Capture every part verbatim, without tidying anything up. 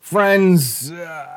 Friends, uh,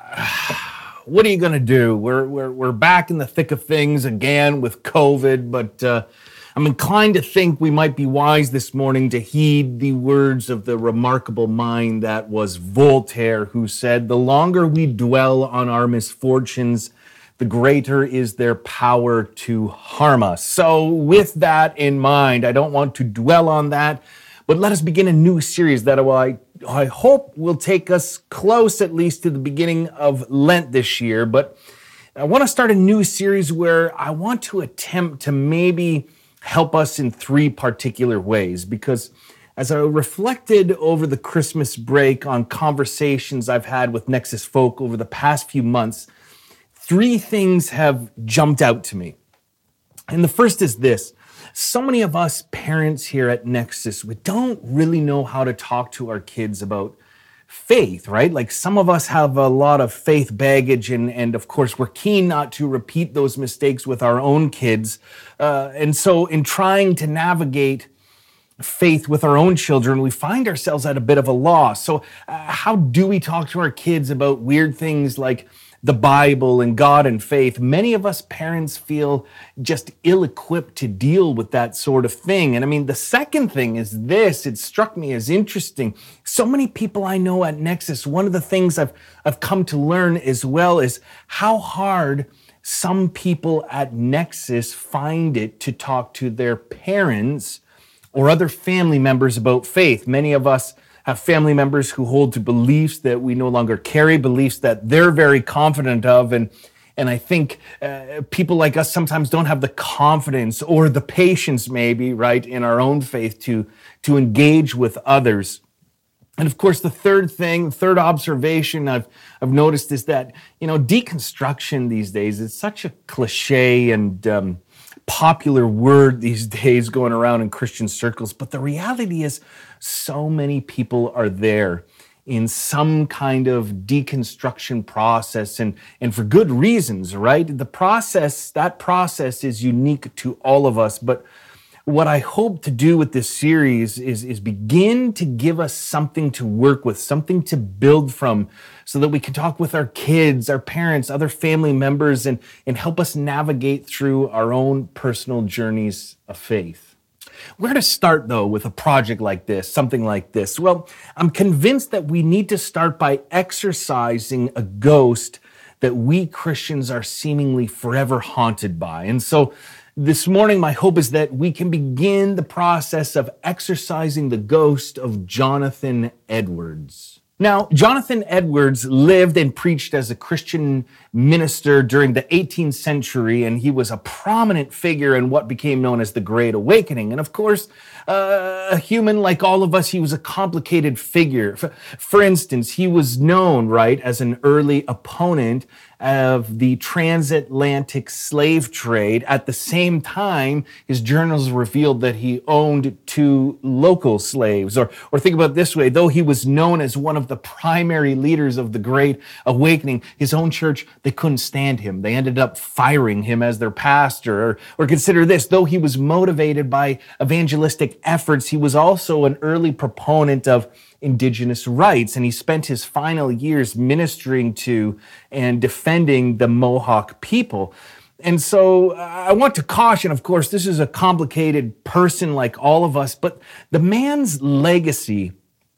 what are you going to do? We're, we're, we're back in the thick of things again with COVID, but uh, I'm inclined to think we might be wise this morning to heed the words of the remarkable mind that was Voltaire, who said, "The longer we dwell on our misfortunes, the greater is their power to harm us." So with that in mind, I don't want to dwell on that, but let us begin a new series that I, I hope will take us close at least to the beginning of Lent this year. But I want to start a new series where I want to attempt to maybe help us in three particular ways, because as I reflected over the Christmas break on conversations I've had with Nexus folk over the past few months, three things have jumped out to me. And the first is this. So many of us parents here at Nexus, we don't really know how to talk to our kids about faith, right? Like some of us have a lot of faith baggage, and, and of course, we're keen not to repeat those mistakes with our own kids. Uh, and so in trying to navigate faith with our own children, we find ourselves at a bit of a loss. So uh, how do we talk to our kids about weird things like the Bible and God and faith? Many of us parents feel just ill-equipped to deal with that sort of thing. And I mean, the second thing is this, it struck me as interesting. So many people I know at Nexus, one of the things I've, I've come to learn as well is how hard some people at Nexus find it to talk to their parents or other family members about faith. Many of us have family members who hold to beliefs that we no longer carry, beliefs that they're very confident of. And, and I think uh, people like us sometimes don't have the confidence or the patience maybe, right, in our own faith to, to engage with others. And of course, the third thing, third observation I've, I've noticed is that, you know, deconstruction these days is such a cliche and um, popular word these days going around in Christian circles. But the reality is so many people are there in some kind of deconstruction process, and, and for good reasons, right? The process, that process is unique to all of us. But what I hope to do with this series is, is begin to give us something to work with, something to build from, so that we can talk with our kids, our parents, other family members, and, and help us navigate through our own personal journeys of faith. Where to start, though, with a project like this, something like this? Well, I'm convinced that we need to start by exorcising a ghost that we Christians are seemingly forever haunted by. And so this morning, my hope is that we can begin the process of exorcising the ghost of Jonathan Edwards. Now, Jonathan Edwards lived and preached as a Christian minister during the eighteenth century, and he was a prominent figure in what became known as the Great Awakening. And of course, uh, a human like all of us, he was a complicated figure. For, for instance, he was known, right, as an early opponent of the transatlantic slave trade. At the same time, his journals revealed that he owned two local slaves. Or, or think about it this way, though he was known as one of the primary leaders of the Great Awakening, his own church, they couldn't stand him. They ended up firing him as their pastor. Or, or consider this, though he was motivated by evangelistic efforts, he was also an early proponent of Indigenous rights, and he spent his final years ministering to and defending the Mohawk people. And so uh, I want to caution, of course, this is a complicated person like all of us, but the man's legacy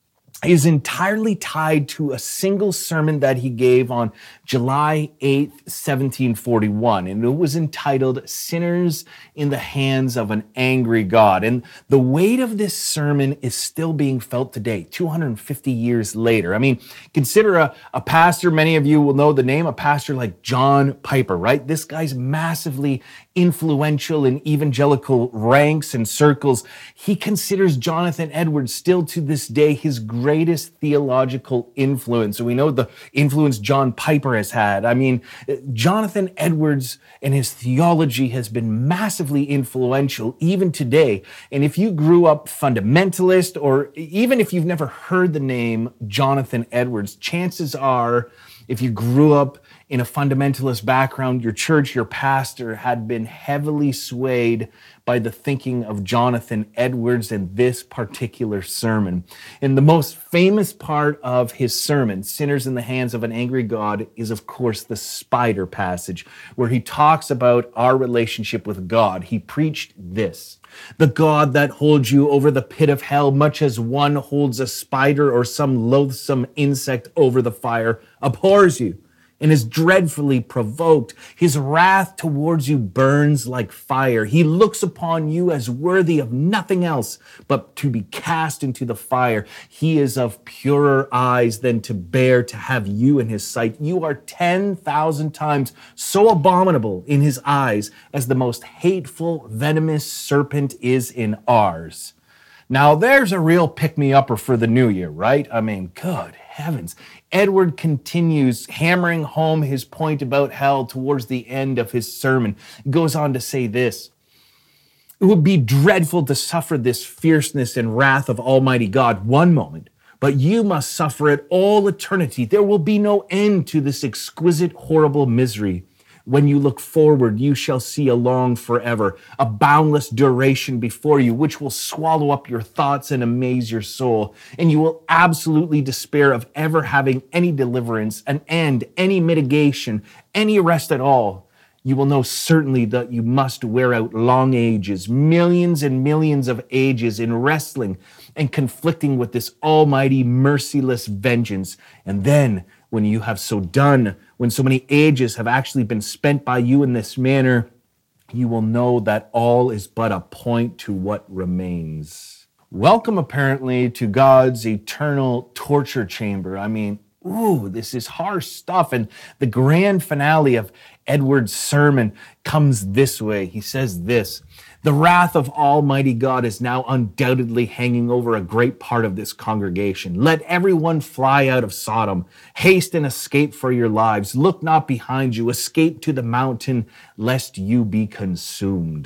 is entirely tied to a single sermon that he gave on July eighth, seventeen forty-one, and it was entitled "Sinners in the Hands of an Angry God." And the weight of this sermon is still being felt today, two hundred fifty years later. I mean, consider a, a pastor, many of you will know the name, a pastor like John Piper, right? This guy's massively influential in evangelical ranks and circles. He considers Jonathan Edwards still to this day his greatest theological influence. So we know the influence John Piper has had. I mean, Jonathan Edwards and his theology has been massively influential even today. And if you grew up fundamentalist, or even if you've never heard the name Jonathan Edwards, chances are if you grew up in a fundamentalist background, your church, your pastor had been heavily swayed by the thinking of Jonathan Edwards in this particular sermon. And the most famous part of his sermon, Sinners in the Hands of an Angry God, is of course the spider passage, where he talks about our relationship with God. He preached this: "The God that holds you over the pit of hell, much as one holds a spider or some loathsome insect over the fire, abhors you and is dreadfully provoked. His wrath towards you burns like fire. He looks upon you as worthy of nothing else but to be cast into the fire. He is of purer eyes than to bear to have you in his sight. You are ten thousand times so abominable in his eyes as the most hateful, venomous serpent is in ours." Now, there's a real pick-me-upper for the new year, right? I mean, good heavens. Edward continues hammering home his point about hell towards the end of his sermon. He goes on to say this: "It would be dreadful to suffer this fierceness and wrath of Almighty God one moment, but you must suffer it all eternity. There will be no end to this exquisite, horrible misery. When you look forward, you shall see a long forever, a boundless duration before you, which will swallow up your thoughts and amaze your soul. And you will absolutely despair of ever having any deliverance, an end, any mitigation, any rest at all. You will know certainly that you must wear out long ages, millions and millions of ages in wrestling and conflicting with this almighty, merciless vengeance. And then, when you have so done, when so many ages have actually been spent by you in this manner, you will know that all is but a point to what remains." Welcome, apparently, to God's eternal torture chamber. I mean, ooh, this is harsh stuff. And the grand finale of Edward's sermon comes this way. He says this: "The wrath of Almighty God is now undoubtedly hanging over a great part of this congregation. Let everyone fly out of Sodom. Haste and escape for your lives. Look not behind you. Escape to the mountain, lest you be consumed."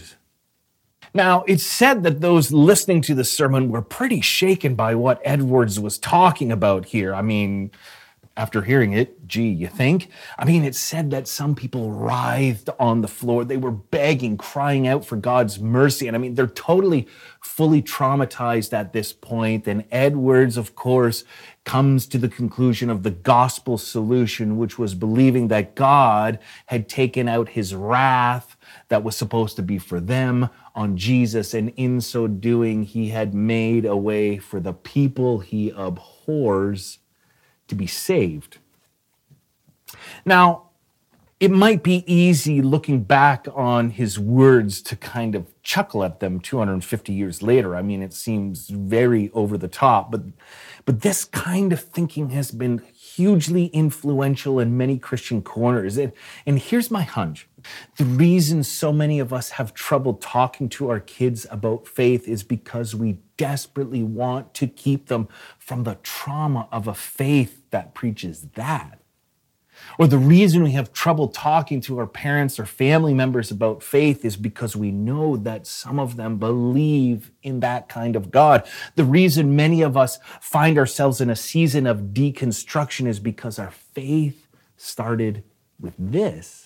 Now, it's said that those listening to the sermon were pretty shaken by what Edwards was talking about here. I mean, after hearing it, gee, you think? I mean, it's said that some people writhed on the floor. They were begging, crying out for God's mercy. And I mean, they're totally, fully traumatized at this point. And Edwards, of course, comes to the conclusion of the gospel solution, which was believing that God had taken out his wrath that was supposed to be for them on Jesus. And in so doing, he had made a way for the people he abhors to be saved. Now, it might be easy looking back on his words to kind of chuckle at them two hundred fifty years later. I mean, it seems very over the top, but, but this kind of thinking has been hugely influential in many Christian corners. And, and here's my hunch. The reason so many of us have trouble talking to our kids about faith is because we desperately want to keep them from the trauma of a faith that preaches that. Or the reason we have trouble talking to our parents or family members about faith is because we know that some of them believe in that kind of God. The reason many of us find ourselves in a season of deconstruction is because our faith started with this.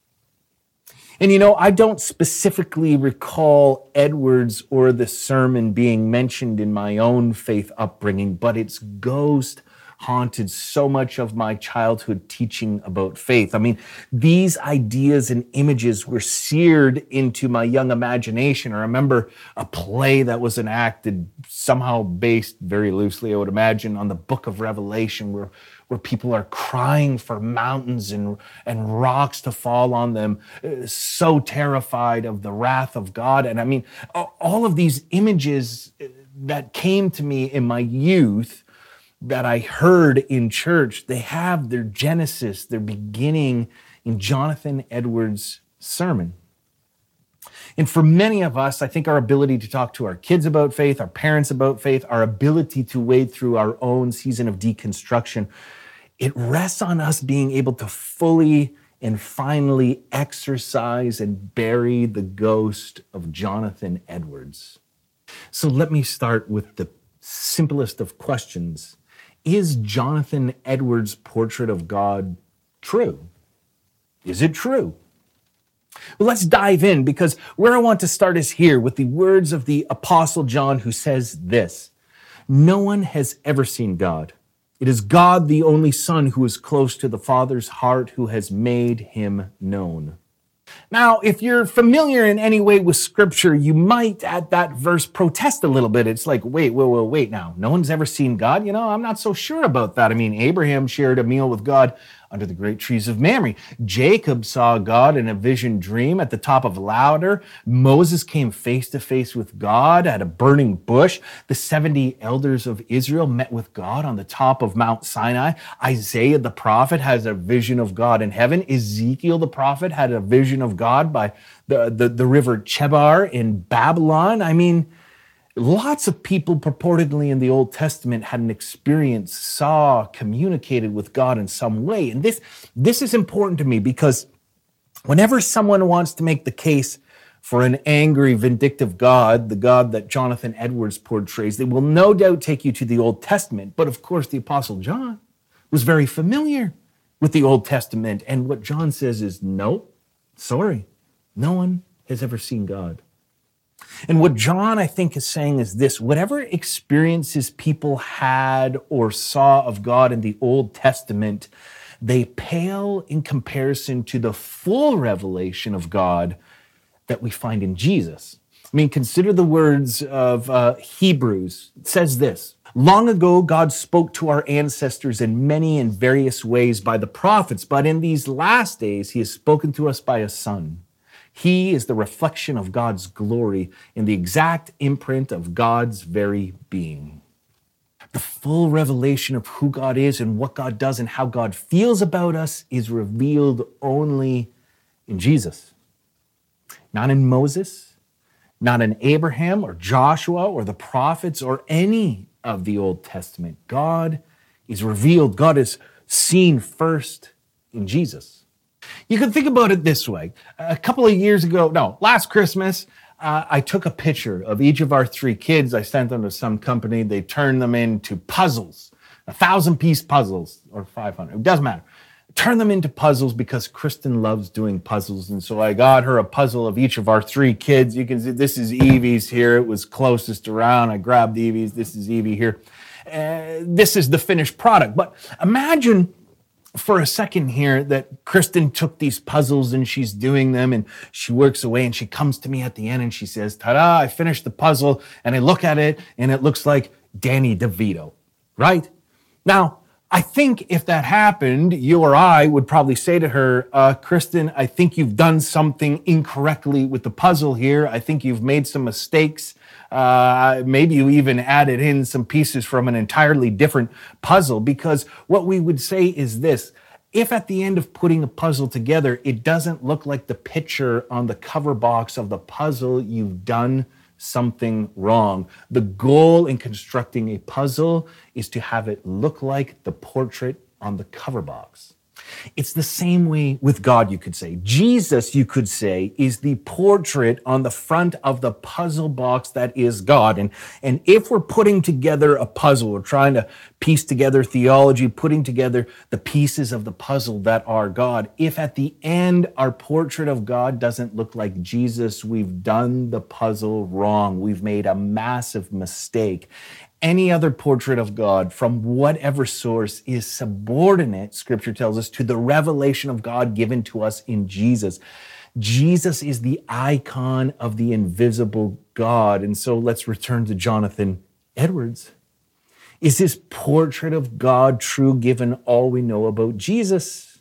And you know, I don't specifically recall Edwards or the sermon being mentioned in my own faith upbringing, but its ghost haunted so much of my childhood teaching about faith. I mean, these ideas and images were seared into my young imagination. I remember a play that was enacted, somehow based very loosely, I would imagine, on the book of Revelation, where, where people are crying for mountains and, and rocks to fall on them, so terrified of the wrath of God. And I mean, all of these images that came to me in my youth that I heard in church, they have their genesis, their beginning in Jonathan Edwards' sermon. And for many of us, I think our ability to talk to our kids about faith, our parents about faith, our ability to wade through our own season of deconstruction, it rests on us being able to fully and finally exorcise and bury the ghost of Jonathan Edwards. So let me start with the simplest of questions. Is Jonathan Edwards' portrait of God true? Is it true? Well, let's dive in, because where I want to start is here with the words of the Apostle John, who says this: "No one has ever seen God. It is God, the only Son, who is close to the Father's heart, who has made him known." Now, if you're familiar in any way with Scripture, you might at that verse protest a little bit. It's like, wait, wait, wait, wait now. No one's ever seen God? You know, I'm not so sure about that. I mean, Abraham shared a meal with God under the great trees of Mamre. Jacob saw God in a vision dream at the top of Louder. Moses came face to face with God at a burning bush. The seventy elders of Israel met with God on the top of Mount Sinai. Isaiah the prophet has a vision of God in heaven. Ezekiel the prophet had a vision of God by the, the, the river Chebar in Babylon. I mean, lots of people purportedly in the Old Testament had an experience, saw, communicated with God in some way. And this, this is important to me, because whenever someone wants to make the case for an angry, vindictive God, the God that Jonathan Edwards portrays, they will no doubt take you to the Old Testament. But of course, the Apostle John was very familiar with the Old Testament. And what John says is, no, sorry, no one has ever seen God. And what John, I think, is saying is this: whatever experiences people had or saw of God in the Old Testament, they pale in comparison to the full revelation of God that we find in Jesus. I mean, consider the words of uh, Hebrews. It says this: "Long ago, God spoke to our ancestors in many and various ways by the prophets, but in these last days, he has spoken to us by a Son. He is the reflection of God's glory in the exact imprint of God's very being." The full revelation of who God is and what God does and how God feels about us is revealed only in Jesus. Not in Moses, not in Abraham or Joshua or the prophets or any of the Old Testament. God is revealed, God is seen first in Jesus. You can think about it this way. A couple of years ago, no, last Christmas, uh, I took a picture of each of our three kids. I sent them to some company. They turned them into puzzles, a thousand piece puzzles, or five hundred, it doesn't matter. Turn them into puzzles because Kristen loves doing puzzles. And so I got her a puzzle of each of our three kids. You can see this is Evie's here. It was closest around. I grabbed Evie's. This is Evie here. Uh, this is the finished product. But imagine for a second here that Kristen took these puzzles and she's doing them and she works away and she comes to me at the end and she says, "Ta-da, I finished the puzzle." And I look at it and it looks like Danny DeVito, right? Now, I think if that happened, you or I would probably say to her, uh, "Kristen, I think you've done something incorrectly with the puzzle here. I think you've made some mistakes. Uh, maybe you even added in some pieces from an entirely different puzzle," because what we would say is this: if at the end of putting a puzzle together, it doesn't look like the picture on the cover box of the puzzle, you've done something wrong. The goal in constructing a puzzle is to have it look like the portrait on the cover box. It's the same way with God, you could say. Jesus, you could say, is the portrait on the front of the puzzle box that is God. And, and if we're putting together a puzzle, we're trying to piece together theology, putting together the pieces of the puzzle that are God, if at the end our portrait of God doesn't look like Jesus, we've done the puzzle wrong. We've made a massive mistake. Any other portrait of God from whatever source is subordinate, Scripture tells us, to the revelation of God given to us in Jesus. Jesus is the icon of the invisible God. And so let's return to Jonathan Edwards. Is his portrait of God true given all we know about Jesus?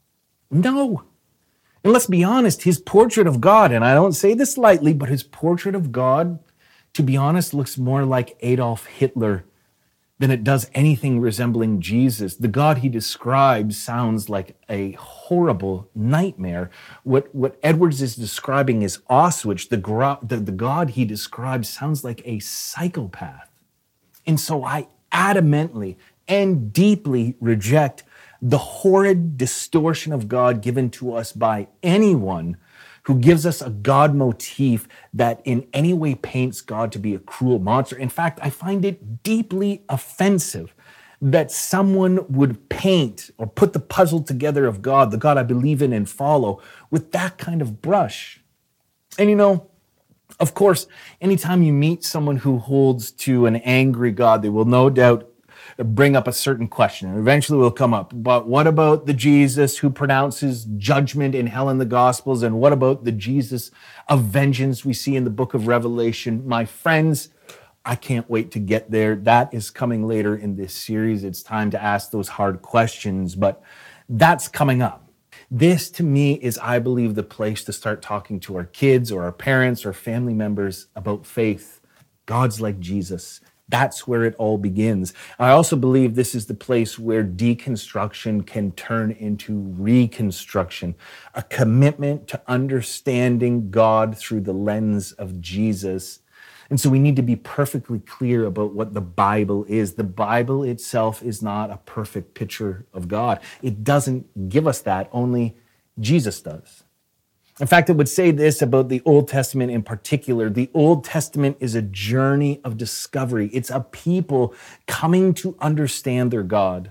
No. And let's be honest, his portrait of God, and I don't say this lightly, but his portrait of God, to be honest, looks more like Adolf Hitler than it does anything resembling Jesus. The God he describes sounds like a horrible nightmare. What, what Edwards is describing is Auschwitz. The, gro- the, the God he describes sounds like a psychopath. And so I adamantly and deeply reject the horrid distortion of God given to us by anyone who gives us a God motif that in any way paints God to be a cruel monster. In fact, I find it deeply offensive that someone would paint or put the puzzle together of God, the God I believe in and follow, with that kind of brush. And you know, of course, anytime you meet someone who holds to an angry God, they will no doubt bring up a certain question, and eventually will come up. But what about the Jesus who pronounces judgment in hell in the Gospels? And what about the Jesus of vengeance we see in the book of Revelation? My friends, I can't wait to get there. That is coming later in this series. It's time to ask those hard questions, but that's coming up. This, to me, is, I believe, the place to start talking to our kids or our parents or family members about faith. God's like Jesus. That's where it all begins. I also believe this is the place where deconstruction can turn into reconstruction, a commitment to understanding God through the lens of Jesus. And so we need to be perfectly clear about what the Bible is. The Bible itself is not a perfect picture of God. It doesn't give us that, only Jesus does. In fact, it would say this about the Old Testament in particular. The Old Testament is a journey of discovery. It's a people coming to understand their God.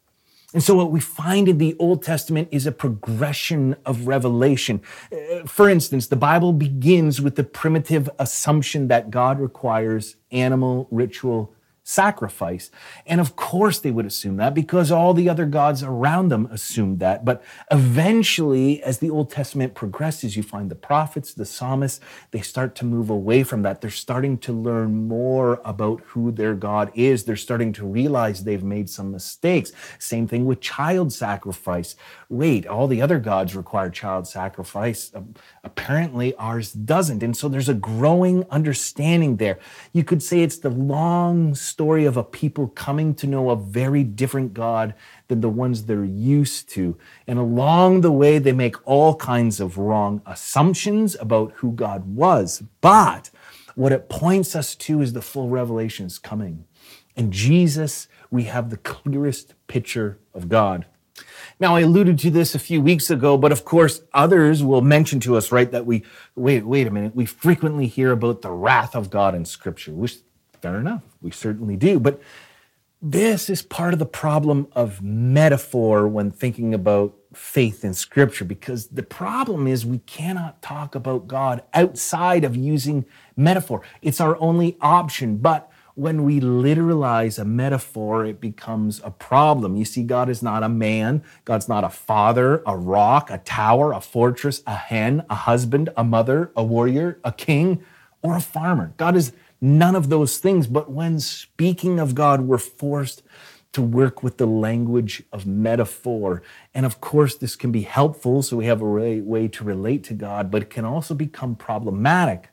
And so what we find in the Old Testament is a progression of revelation. For instance, the Bible begins with the primitive assumption that God requires animal ritual sacrifice. And of course they would assume that because all the other gods around them assumed that. But eventually, as the Old Testament progresses, you find the prophets, the psalmists, they start to move away from that. They're starting to learn more about who their God is. They're starting to realize they've made some mistakes. Same thing with child sacrifice. Wait, all the other gods require child sacrifice. Apparently ours doesn't. And so there's a growing understanding there. You could say it's the long story of a people coming to know a very different God than the ones they're used to. And along the way, they make all kinds of wrong assumptions about who God was. But what it points us to is the full revelation is coming. In Jesus, we have the clearest picture of God. Now, I alluded to this a few weeks ago, but of course, others will mention to us, right, that we, wait, wait a minute, we frequently hear about the wrath of God in Scripture, which, fair enough, we certainly do. But this is part of the problem of metaphor when thinking about faith in Scripture, because the problem is we cannot talk about God outside of using metaphor. It's our only option, but when we literalize a metaphor, it becomes a problem. You see, God is not a man. God's not a father, a rock, a tower, a fortress, a hen, a husband, a mother, a warrior, a king, or a farmer. God is none of those things. But when speaking of God, we're forced to work with the language of metaphor. And of course, this can be helpful, so we have a way, way to relate to God, but it can also become problematic.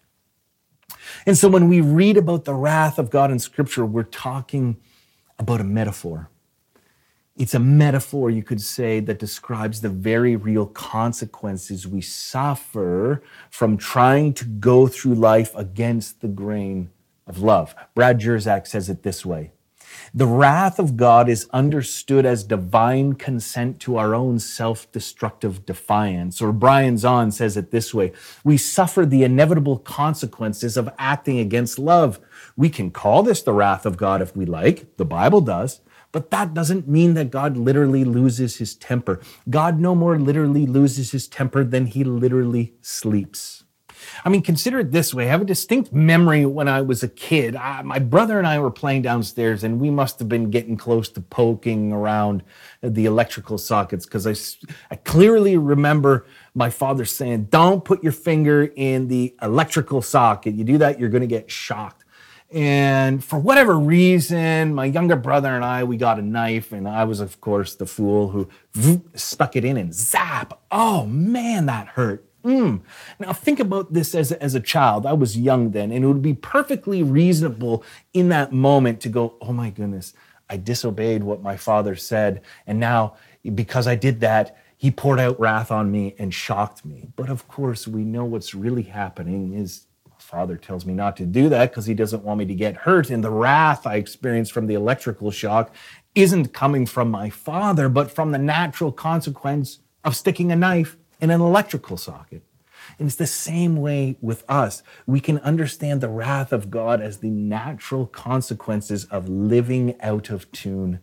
And so when we read about the wrath of God in Scripture, we're talking about a metaphor. It's a metaphor, you could say, that describes the very real consequences we suffer from trying to go through life against the grain of love. Brad Jersak says it this way: the wrath of God is understood as divine consent to our own self-destructive defiance. Or Brian Zahn says it this way: we suffer the inevitable consequences of acting against love. We can call this the wrath of God if we like, the Bible does, but that doesn't mean that God literally loses his temper. God no more literally loses his temper than he literally sleeps. I mean, consider it this way. I have a distinct memory when I was a kid. I, my brother and I were playing downstairs, and we must have been getting close to poking around the electrical sockets, because I, I clearly remember my father saying, don't put your finger in the electrical socket. You do that, you're going to get shocked. And for whatever reason, my younger brother and I, we got a knife, and I was, of course, the fool who stuck it in and zap. Oh, man, that hurt. Mm. Now, think about this as a, as a child. I was young then, and it would be perfectly reasonable in that moment to go, oh my goodness, I disobeyed what my father said, and now because I did that, he poured out wrath on me and shocked me. But of course, we know what's really happening is my father tells me not to do that because he doesn't want me to get hurt, and the wrath I experienced from the electrical shock isn't coming from my father, but from the natural consequence of sticking a knife in an electrical socket. And it's the same way with us. We can understand the wrath of God as the natural consequences of living out of tune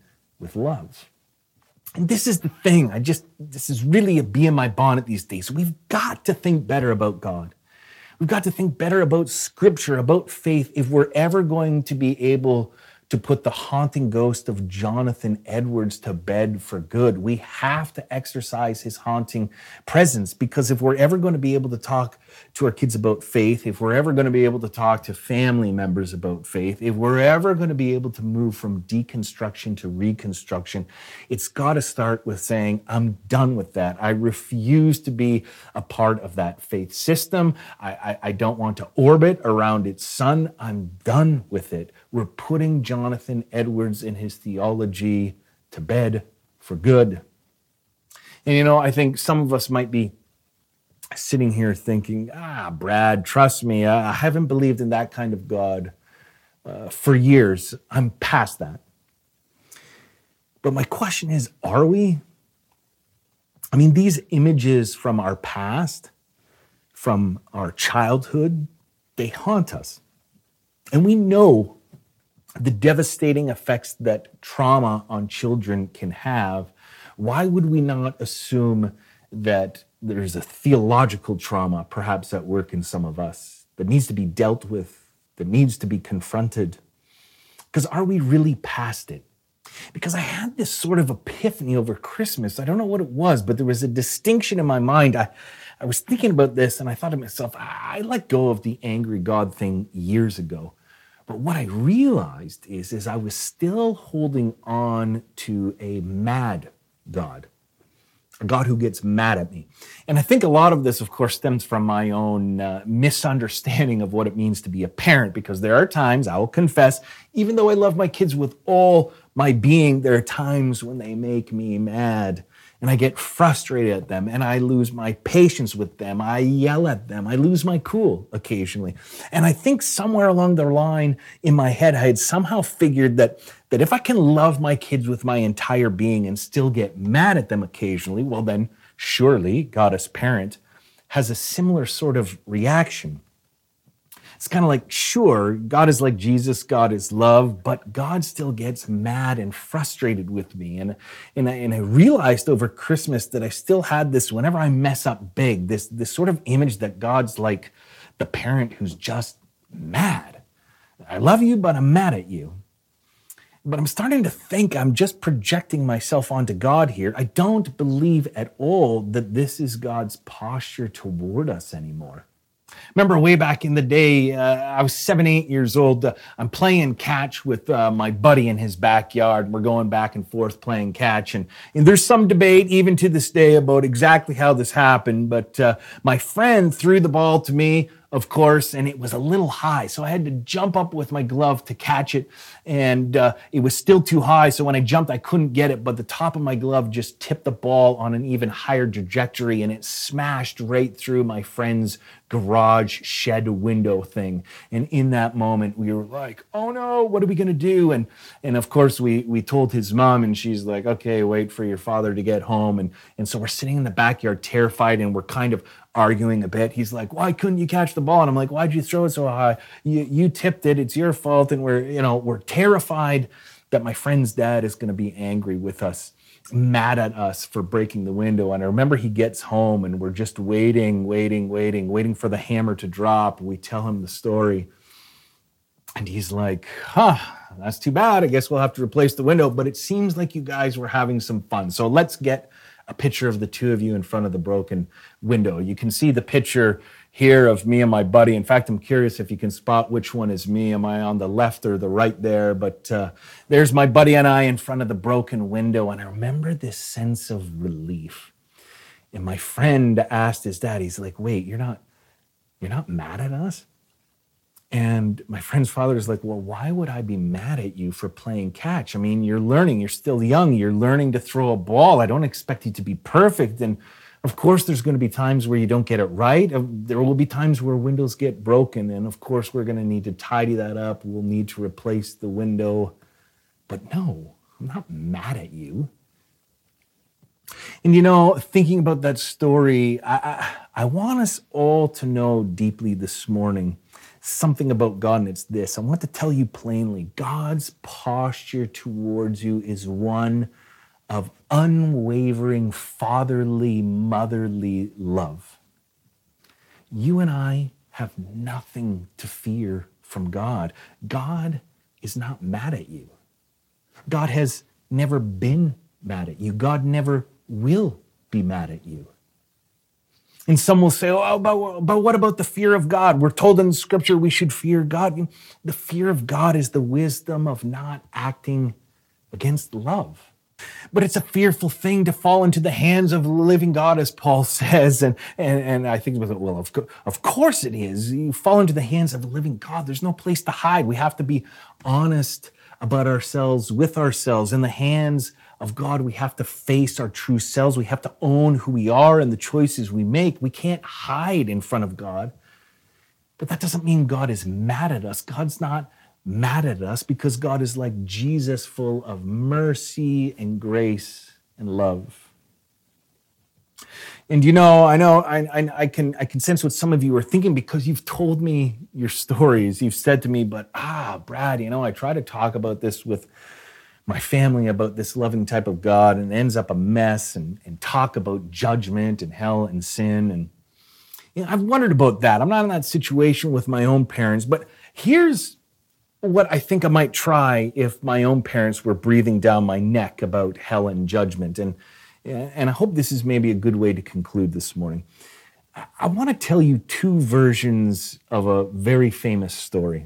with love. And this is the thing. I just, this is really a bee in my bonnet these days. We've got to think better about God. We've got to think better about Scripture, about faith, if we're ever going to be able to put the haunting ghost of Jonathan Edwards to bed for good. We have to exercise his haunting presence, because if we're ever going to be able to talk to our kids about faith, if we're ever going to be able to talk to family members about faith, if we're ever going to be able to move from deconstruction to reconstruction, it's got to start with saying, I'm done with that. I refuse to be a part of that faith system. I, I, I don't want to orbit around its sun. I'm done with it. We're putting Jonathan Edwards and his theology to bed for good. And you know, I think some of us might be sitting here thinking, ah, Brad, trust me, I haven't believed in that kind of God uh, for years. I'm past that. But my question is, are we? I mean, these images from our past, from our childhood, they haunt us. And we know the devastating effects that trauma on children can have. Why would we not assume that there's a theological trauma perhaps at work in some of us that needs to be dealt with, that needs to be confronted? Because are we really past it? Because I had this sort of epiphany over Christmas. I don't know what it was, but there was a distinction in my mind. I, I was thinking about this and I thought to myself, I let go of the angry God thing years ago. But what I realized is, is I was still holding on to a mad God, a God who gets mad at me. And I think a lot of this, of course, stems from my own uh, misunderstanding of what it means to be a parent, because there are times, I will confess, even though I love my kids with all my being, there are times when they make me mad. And I get frustrated at them, and I lose my patience with them. I yell at them. I lose my cool occasionally. And I think somewhere along the line in my head, I had somehow figured that, that if I can love my kids with my entire being and still get mad at them occasionally, well then surely God as parent has a similar sort of reaction. It's kind of like, sure, God is like Jesus, God is love, but God still gets mad and frustrated with me. And, and, I, and I realized over Christmas that I still had this, whenever I mess up big, this, this sort of image that God's like the parent who's just mad. I love you, but I'm mad at you. But I'm starting to think I'm just projecting myself onto God here. I don't believe at all that this is God's posture toward us anymore. Remember way back in the day, uh, I was seven, eight years old. Uh, I'm playing catch with uh, my buddy in his backyard. We're going back and forth playing catch. And, and there's some debate even to this day about exactly how this happened. But uh, my friend threw the ball to me, of course, and it was a little high. So I had to jump up with my glove to catch it. And uh, it was still too high. So when I jumped, I couldn't get it. But the top of my glove just tipped the ball on an even higher trajectory. And it smashed right through my friend's garage shed window thing. And in that moment, we were like, oh no, what are we going to do? And and of course, we we told his mom, and she's like, okay, wait for your father to get home. And, and so we're sitting in the backyard terrified, and we're kind of arguing a bit. He's like, why couldn't you catch the ball? And I'm like, why'd you throw it so high? You you tipped it. It's your fault. And we're, you know, we're terrified that my friend's dad is going to be angry with us, mad at us for breaking the window. And I remember he gets home and we're just waiting, waiting, waiting, waiting for the hammer to drop. We tell him the story. And he's like, huh, that's too bad. I guess we'll have to replace the window. But it seems like you guys were having some fun. So let's get a picture of the two of you in front of the broken window. You can see the picture here of me and my buddy. In fact, I'm curious if you can spot which one is me. Am I on the left or the right there? But uh, there's my buddy and I in front of the broken window. And I remember this sense of relief. And my friend asked his dad, he's like, wait, you're not, you're not mad at us? And my friend's father is like, well, why would I be mad at you for playing catch? I mean, you're learning, you're still young, you're learning to throw a ball. I don't expect you to be perfect. And of course, there's going to be times where you don't get it right. There will be times where windows get broken. And of course, we're going to need to tidy that up. We'll need to replace the window. But no, I'm not mad at you. And you know, thinking about that story, I, I, I want us all to know deeply this morning something about God, and it's this. I want to tell you plainly, God's posture towards you is one of unwavering fatherly, motherly love. You and I have nothing to fear from God. God is not mad at you. God has never been mad at you. God never will be mad at you. And some will say, oh, but, but what about the fear of God? We're told in Scripture we should fear God. The fear of God is the wisdom of not acting against love. But it's a fearful thing to fall into the hands of the living God, as Paul says. And, and, and I think, well, of, of course it is. You fall into the hands of the living God. There's no place to hide. We have to be honest about ourselves, with ourselves. In the hands of God, we have to face our true selves. We have to own who we are and the choices we make. We can't hide in front of God. But that doesn't mean God is mad at us. God's not mad at us because God is like Jesus, full of mercy and grace and love. And you know, I know I, I, I can I can sense what some of you are thinking because you've told me your stories. You've said to me, but ah, Brad, you know, I try to talk about this with my family about this loving type of God, and it ends up a mess, and, and talk about judgment and hell and sin. And you know, I've wondered about that. I'm not in that situation with my own parents, but here's what I think I might try if my own parents were breathing down my neck about hell and judgment. And, and I hope this is maybe a good way to conclude this morning. I want to tell you two versions of a very famous story.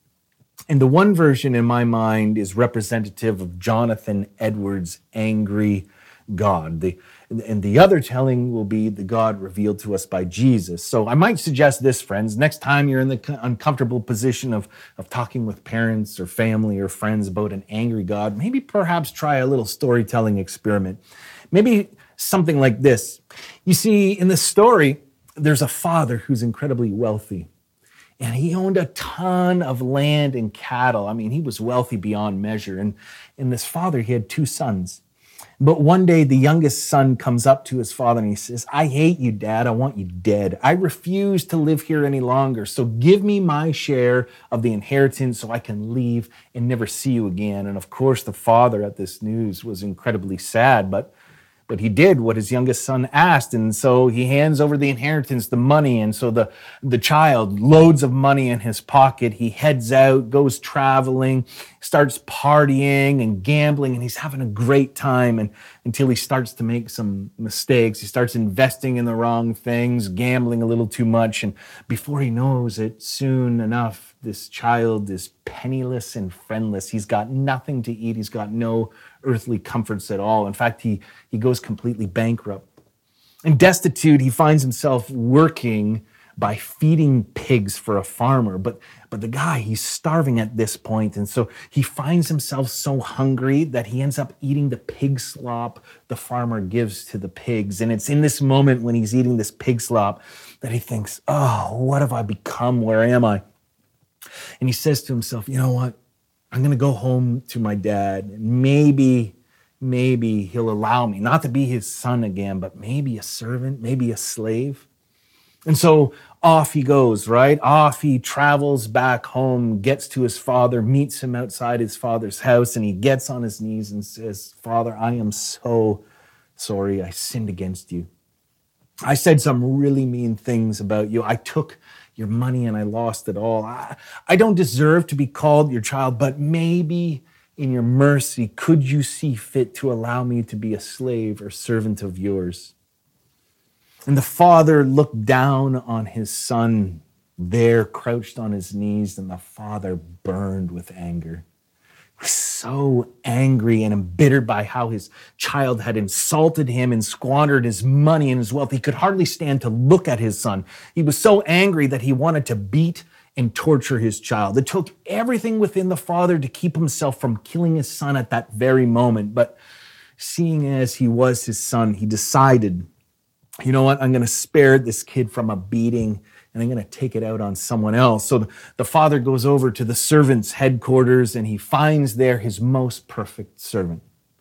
And the one version in my mind is representative of Jonathan Edwards' angry God. The, and the other telling will be the God revealed to us by Jesus. So I might suggest this, friends, next time you're in the uncomfortable position of, of talking with parents or family or friends about an angry God, maybe perhaps try a little storytelling experiment. Maybe something like this. You see, in the story, there's a father who's incredibly wealthy. And he owned a ton of land and cattle. I mean, he was wealthy beyond measure. And, and this father, he had two sons. But one day, the youngest son comes up to his father and he says, I hate you, Dad. I want you dead. I refuse to live here any longer. So give me my share of the inheritance so I can leave and never see you again. And of course, the father at this news was incredibly sad, but But he did what his youngest son asked, and so he hands over the inheritance, the money, and so the, the child, loads of money in his pocket, he heads out, goes traveling, starts partying and gambling, and he's having a great time and, until he starts to make some mistakes. He starts investing in the wrong things, gambling a little too much, and before he knows it, soon enough, this child is penniless and friendless. He's got nothing to eat. He's got no earthly comforts at all. In fact, he, he goes completely bankrupt. And destitute, he finds himself working by feeding pigs for a farmer. But, but the guy, he's starving at this point. And so he finds himself so hungry that he ends up eating the pig slop the farmer gives to the pigs. And it's in this moment when he's eating this pig slop that he thinks, oh, what have I become? Where am I? And he says to himself, you know what? I'm going to go home to my dad. And maybe, maybe he'll allow me not to be his son again, but maybe a servant, maybe a slave. And so off he goes, right? Off he travels back home, gets to his father, meets him outside his father's house, and he gets on his knees and says, Father, I am so sorry. I sinned against you. I said some really mean things about you. I took your money and I lost it all. I, I don't deserve to be called your child, but maybe in your mercy, could you see fit to allow me to be a slave or servant of yours? And the father looked down on his son there, crouched on his knees, and the father burned with anger. He was so angry and embittered by how his child had insulted him and squandered his money and his wealth. He could hardly stand to look at his son. He was so angry that he wanted to beat and torture his child. It took everything within the father to keep himself from killing his son at that very moment. But seeing as he was his son, he decided, you know what, I'm going to spare this kid from a beating and I'm going to take it out on someone else. So the, the father goes over to the servant's headquarters and he finds there his most perfect servant.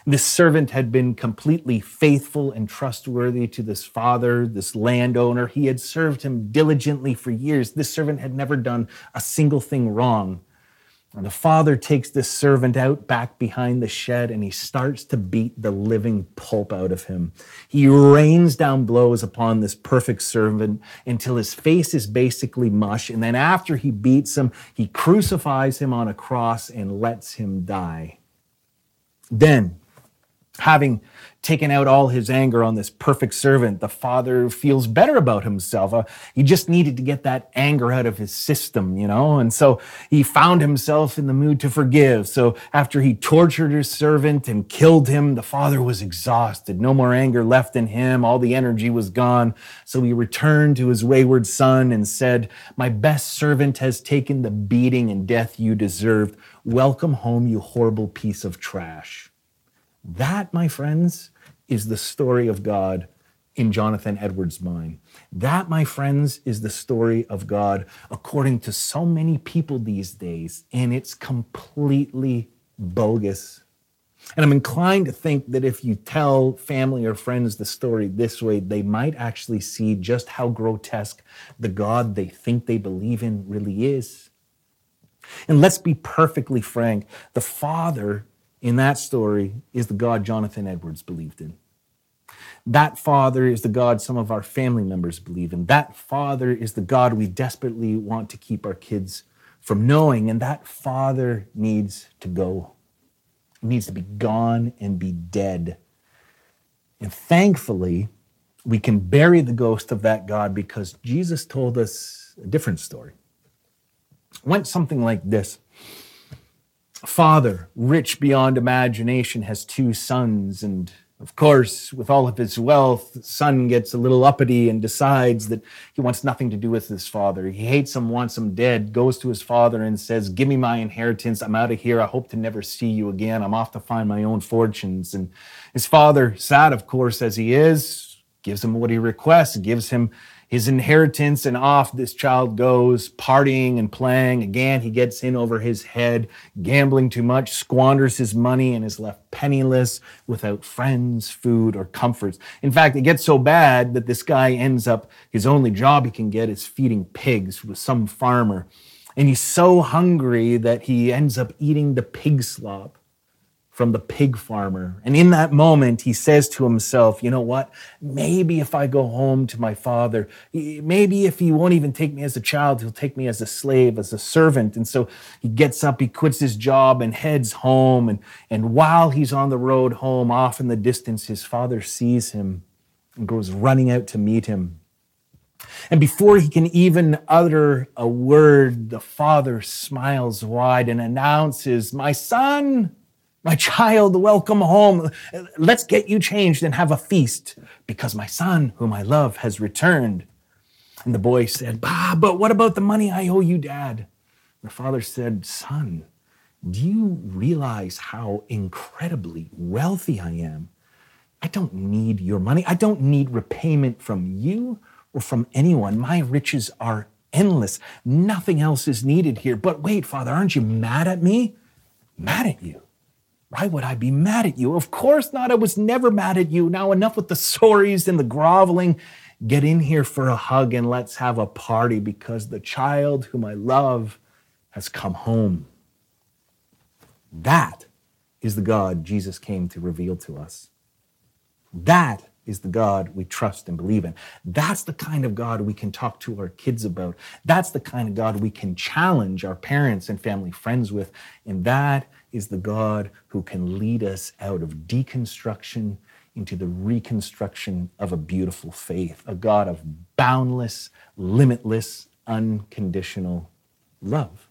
This servant had been completely faithful and trustworthy to this father, this landowner. He had served him diligently for years. This servant had never done a single thing wrong. And the father takes this servant out back behind the shed and he starts to beat the living pulp out of him. He rains down blows upon this perfect servant until his face is basically mush. And then after he beats him, he crucifies him on a cross and lets him die. Then, having taken out all his anger on this perfect servant, the father feels better about himself. Uh, he just needed to get that anger out of his system, you know? And so he found himself in the mood to forgive. So after he tortured his servant and killed him, the father was exhausted. No more anger left in him. All the energy was gone. So he returned to his wayward son and said, "My best servant has taken the beating and death you deserved. Welcome home, you horrible piece of trash." That, my friends, is the story of God in Jonathan Edwards' mind. That, my friends, is the story of God according to so many people these days, and it's completely bogus. And I'm inclined to think that if you tell family or friends the story this way, they might actually see just how grotesque the God they think they believe in really is. And let's be perfectly frank, the Father in that story is the God Jonathan Edwards believed in. That Father is the God some of our family members believe in. That Father is the God we desperately want to keep our kids from knowing. And that Father needs to go. He needs to be gone and be dead. And thankfully, we can bury the ghost of that God because Jesus told us a different story. It went something like this. Father, rich beyond imagination, has two sons, and of course, with all of his wealth, the son gets a little uppity and decides that he wants nothing to do with his father. He hates him, wants him dead, goes to his father and says, "Give me my inheritance. I'm out of here. I hope to never see you again. I'm off to find my own fortunes." And his father, sad of course as he is, gives him what he requests, gives him his inheritance, and off this child goes, partying and playing. Again, he gets in over his head, gambling too much, squanders his money, and is left penniless without friends, food, or comforts. In fact, it gets so bad that this guy ends up, his only job he can get is feeding pigs with some farmer. And he's so hungry that he ends up eating the pig slop from the pig farmer. And in that moment, he says to himself, you know what? Maybe if I go home to my father, maybe if he won't even take me as a child, he'll take me as a slave, as a servant. And so he gets up, he quits his job and heads home. And, and while he's on the road home, off in the distance, his father sees him and goes running out to meet him. And before he can even utter a word, the father smiles wide and announces, "My son, my child, welcome home. Let's get you changed and have a feast because my son, whom I love, has returned." And the boy said, bah, but what about the money I owe you, Dad? The father said, "Son, do you realize how incredibly wealthy I am? I don't need your money. I don't need repayment from you or from anyone. My riches are endless. Nothing else is needed here. But wait, Father, aren't you mad at me?" "Mad at you? Why would I be mad at you? Of course not. I was never mad at you. Now enough with the sorries and the groveling. Get in here for a hug and let's have a party because the child whom I love has come home." That is the God Jesus came to reveal to us. That is the God we trust and believe in. That's the kind of God we can talk to our kids about. That's the kind of God we can challenge our parents and family friends with. And that is the God who can lead us out of deconstruction into the reconstruction of a beautiful faith, a God of boundless, limitless, unconditional love.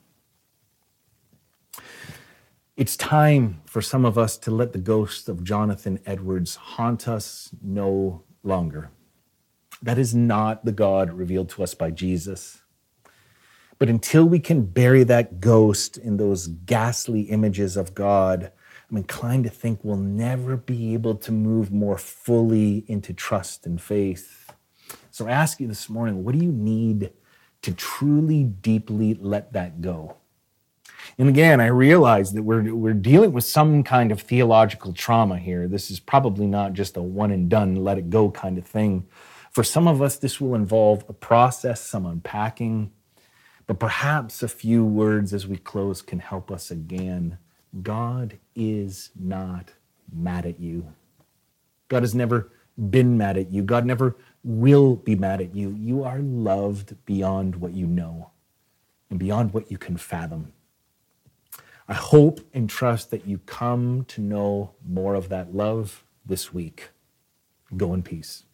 It's time for some of us to let the ghost of Jonathan Edwards haunt us no longer. That is not the God revealed to us by Jesus. But until we can bury that ghost in those ghastly images of God, I'm inclined to think we'll never be able to move more fully into trust and faith. So I ask you this morning, what do you need to truly, deeply let that go? And again, I realize that we're we're dealing with some kind of theological trauma here. This is probably not just a one and done, let it go kind of thing. For some of us, this will involve a process, some unpacking, but perhaps a few words as we close can help us again. God is not mad at you. God has never been mad at you. God never will be mad at you. You are loved beyond what you know and beyond what you can fathom. I hope and trust that you come to know more of that love this week. Go in peace.